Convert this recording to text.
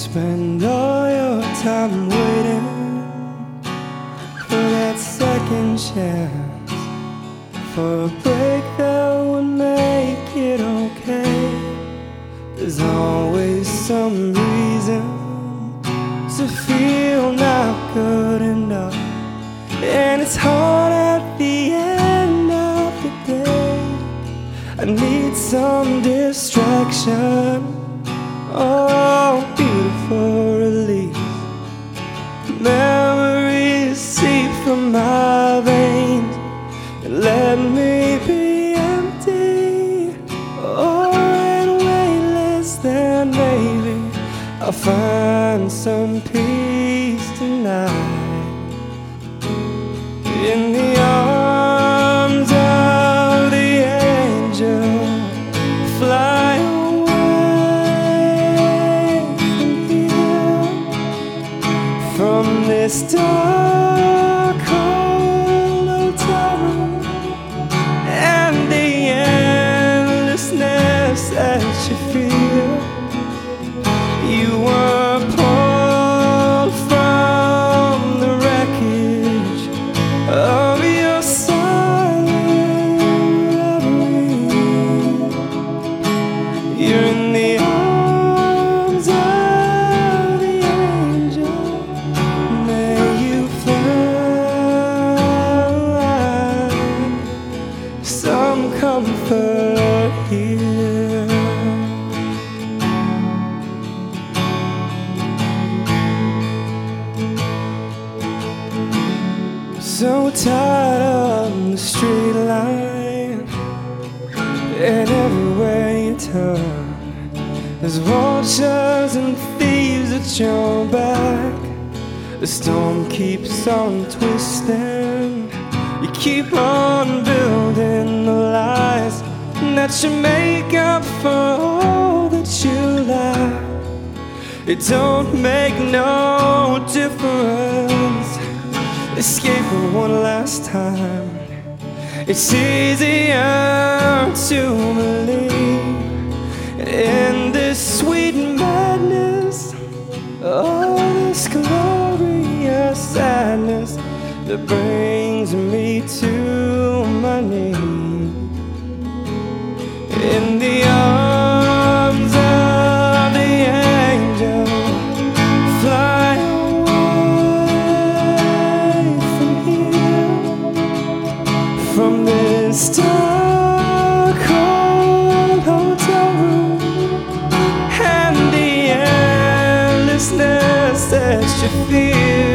spend all your time waiting for that second chance, for a break that would make it okay. There's always some reason to feel not good enough, and it's hard at the end of the day. I need some distraction, oh, beautiful relief. Memories seep from my veins and let me be empty. Oh, and weightless, then maybe I'll find some peace tonight in the arms of the angel. Fly from this dark, cold hotel room and the endlessness that you feel. You were pulled from the wreckage of your silent reverie. You're in the arms of the angel. Some comfort here. So tired of the street line, and everywhere you turn there's vultures and thieves at your back. The storm keeps on twisting. You keep on building the lies that you make up for all that you lack. It don't make no difference. Escape for one last time. It's easier to believe in this sweet madness, oh, this glorious sadness that brings me to my knees in the arms of the angel. Fly away from here, from this dark, cold hotel room and the endlessness that you feel.